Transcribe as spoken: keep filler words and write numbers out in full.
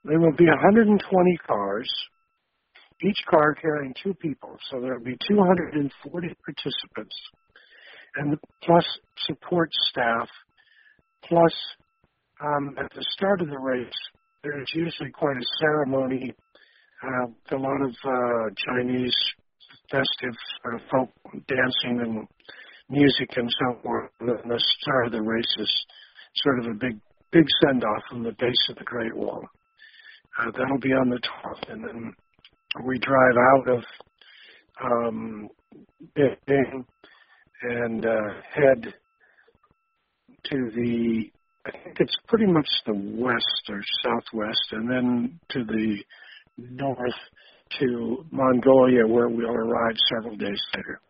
There will be one hundred twenty cars, each car carrying two people. So there will be two hundred forty participants, and plus support staff, plus um, at the start of the race, there's usually quite a ceremony uh, with a lot of uh, Chinese festive sort of folk dancing and music and so forth. And then the start of the race is sort of a big, big send-off from the base of the Great Wall. Uh, that'll be on the twelfth, and then we drive out of um, Beijing and uh, head to the, I think it's pretty much the west or southwest, and then to the north to Mongolia, where we'll arrive several days later.